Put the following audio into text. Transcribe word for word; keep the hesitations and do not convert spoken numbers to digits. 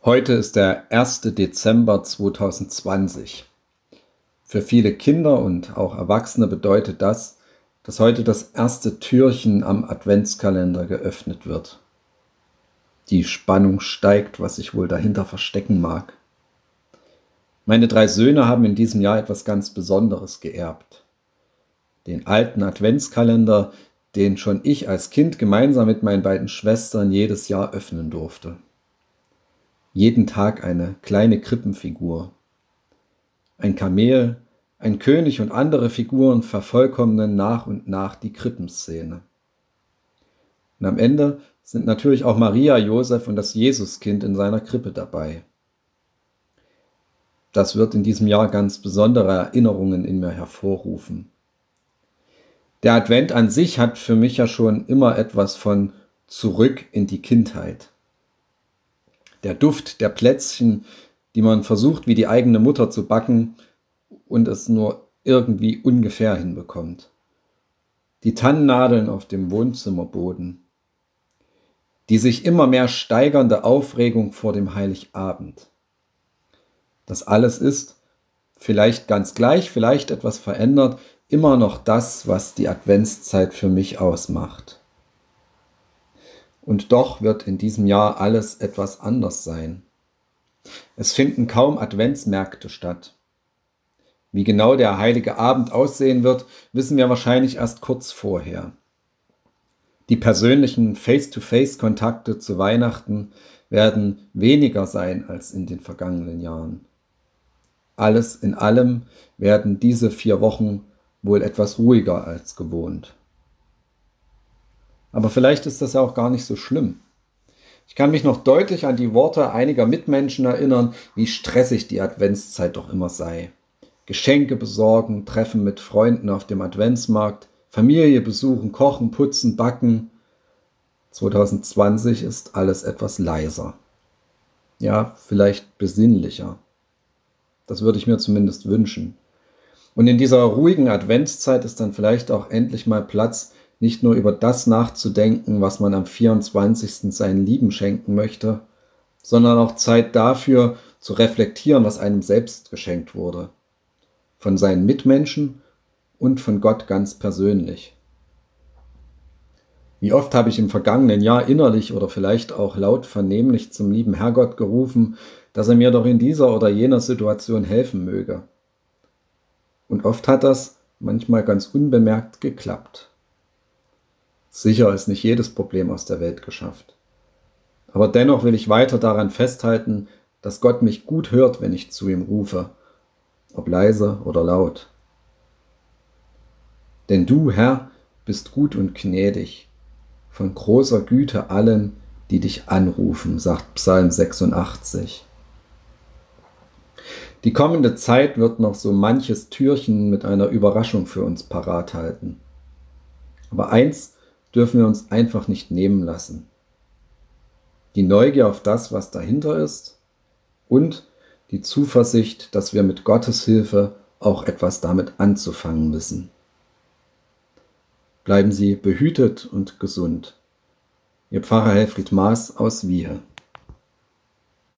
Heute ist der erste Dezember zweitausendzwanzig. Für viele Kinder und auch Erwachsene bedeutet das, dass heute das erste Türchen am Adventskalender geöffnet wird. Die Spannung steigt, was sich wohl dahinter verstecken mag. Meine drei Söhne haben in diesem Jahr etwas ganz Besonderes geerbt. Den alten Adventskalender, den schon ich als Kind gemeinsam mit meinen beiden Schwestern jedes Jahr öffnen durfte. Jeden Tag eine kleine Krippenfigur. Ein Kamel, ein König und andere Figuren vervollkommnen nach und nach die Krippenszene. Und am Ende sind natürlich auch Maria, Josef und das Jesuskind in seiner Krippe dabei. Das wird in diesem Jahr ganz besondere Erinnerungen in mir hervorrufen. Der Advent an sich hat für mich ja schon immer etwas von zurück in die Kindheit. Der Duft der Plätzchen, die man versucht wie die eigene Mutter zu backen und es nur irgendwie ungefähr hinbekommt. Die Tannennadeln auf dem Wohnzimmerboden. Die sich immer mehr steigernde Aufregung vor dem Heiligabend. Das alles ist, vielleicht ganz gleich, vielleicht etwas verändert, immer noch das, was die Adventszeit für mich ausmacht. Und doch wird in diesem Jahr alles etwas anders sein. Es finden kaum Adventsmärkte statt. Wie genau der heilige Abend aussehen wird, wissen wir wahrscheinlich erst kurz vorher. Die persönlichen Face-to-Face-Kontakte zu Weihnachten werden weniger sein als in den vergangenen Jahren. Alles in allem werden diese vier Wochen wohl etwas ruhiger als gewohnt. Aber vielleicht ist das ja auch gar nicht so schlimm. Ich kann mich noch deutlich an die Worte einiger Mitmenschen erinnern, wie stressig die Adventszeit doch immer sei. Geschenke besorgen, Treffen mit Freunden auf dem Adventsmarkt, Familie besuchen, kochen, putzen, backen. zweitausendzwanzig ist alles etwas leiser. Ja, vielleicht besinnlicher. Das würde ich mir zumindest wünschen. Und in dieser ruhigen Adventszeit ist dann vielleicht auch endlich mal Platz, nicht nur über das nachzudenken, was man am vierundzwanzigsten seinen Lieben schenken möchte, sondern auch Zeit dafür, zu reflektieren, was einem selbst geschenkt wurde. Von seinen Mitmenschen und von Gott ganz persönlich. Wie oft habe ich im vergangenen Jahr innerlich oder vielleicht auch laut vernehmlich zum lieben Herrgott gerufen, dass er mir doch in dieser oder jener Situation helfen möge. Und oft hat das manchmal ganz unbemerkt geklappt. Sicher ist nicht jedes Problem aus der Welt geschafft. Aber dennoch will ich weiter daran festhalten, dass Gott mich gut hört, wenn ich zu ihm rufe, ob leise oder laut. Denn du, Herr, bist gut und gnädig, von großer Güte allen, die dich anrufen, sagt Psalm sechsundachtzig. Die kommende Zeit wird noch so manches Türchen mit einer Überraschung für uns parat halten. Aber eins dürfen wir uns einfach nicht nehmen lassen. Die Neugier auf das, was dahinter ist, und die Zuversicht, dass wir mit Gottes Hilfe auch etwas damit anzufangen wissen. Bleiben Sie behütet und gesund. Ihr Pfarrer Helfried Maas aus Wiehe.